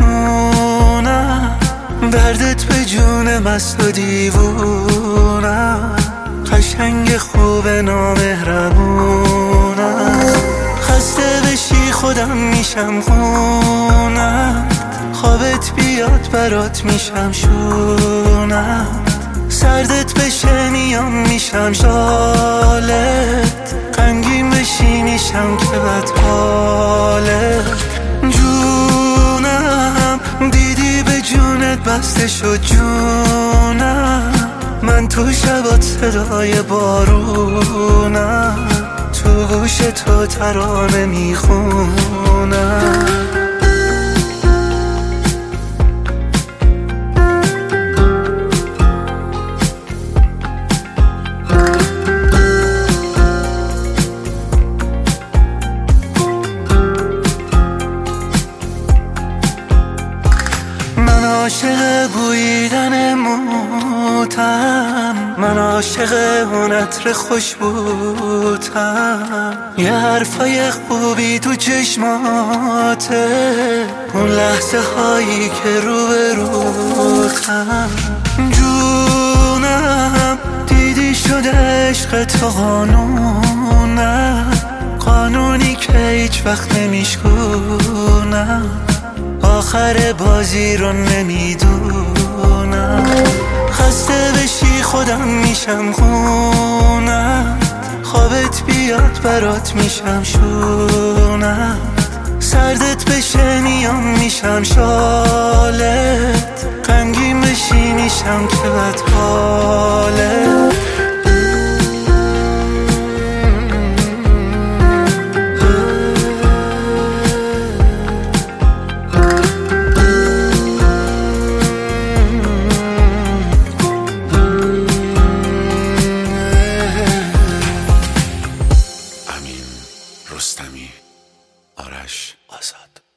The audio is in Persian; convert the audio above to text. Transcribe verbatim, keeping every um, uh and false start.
میسونم، دردت به جون مست و دیوونم، قشنگ خوب نامهربونم. خسته بشی خودم میشم خونم، خوابت بیاد برات میشم شونم، سردت بشه میام میشم شالت، غمگین بشی میشم که بدحالت. جونم دیدی به جونت بسته شد جونم، من تو شبات صدای بارونم، تو گوش تو ترانه میخونم. من عاشق بویدن موتم، من عاشق اون عطر خوشبوتم، یه حرفای خوبی تو چشماته، اون لحظه هایی که رو به روتم. جونم دیدی شده عشق تو قانونم، قانونی که هیچ وقت نمیشکونم، آخر بازی رو نمیدونم. خسته بشی خودم میشم خونم، خوابت بیاد برات میشم شونم، سردت بشه میام میشم شالت، غمگین بشی میشم که بدحالت. رستمی، آرش آزاد.